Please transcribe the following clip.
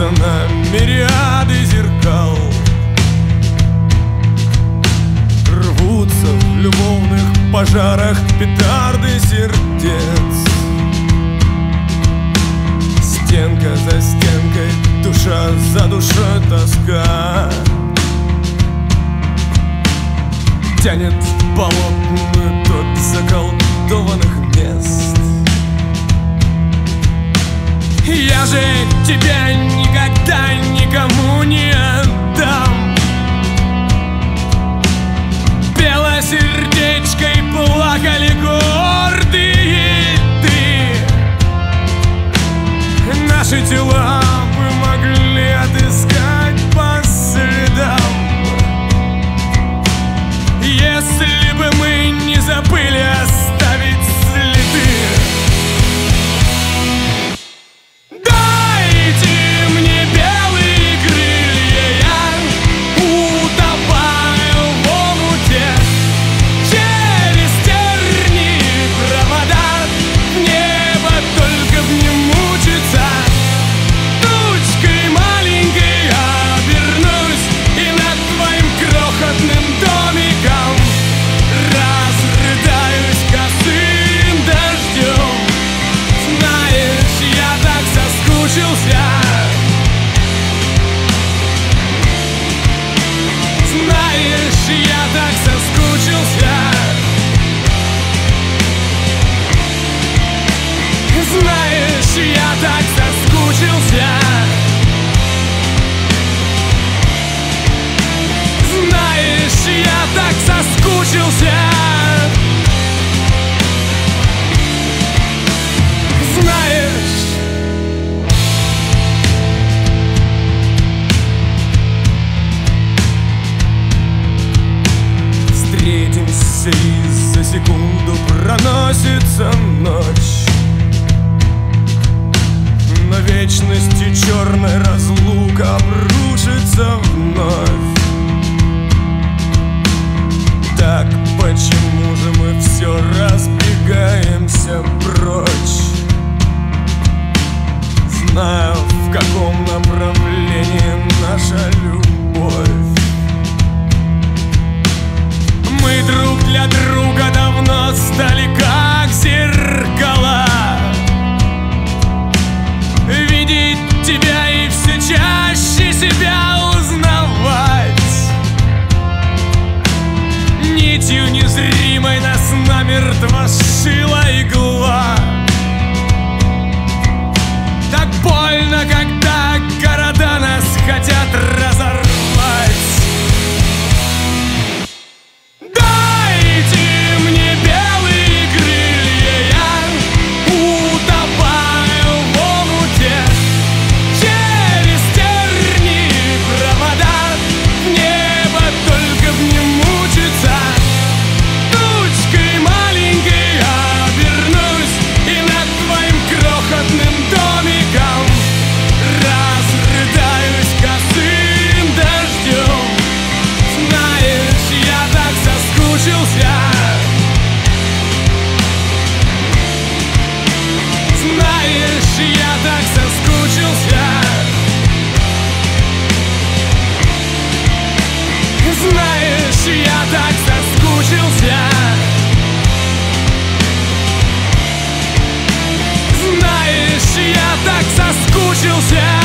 Разбиваются на мириады зеркал, рвутся в любовных пожарах петарды сердец. Стенка за стенкой, душа за душой тоска тянет в болотную топь заколдованных мест. Я же тебя никогда никому не отдам. Белосердечкой плакали гордые ты. Наши тела мы могли отыскать по следам, если бы мы не забыли оставить следы. Встретимся, и за секунду проносится ночь, но вечности черная разлука обрушится вновь. Так почему же мы все разбегаемся прочь, зная, в каком направлении наша любовь? Мы друг для друга давно стали как зеркала. Видеть тебя и все чаще себя узнавать. Нитью незримой нас намертво сшила игла. Так больно, когда города нас хотят разорвать. Знаешь, я так соскучился.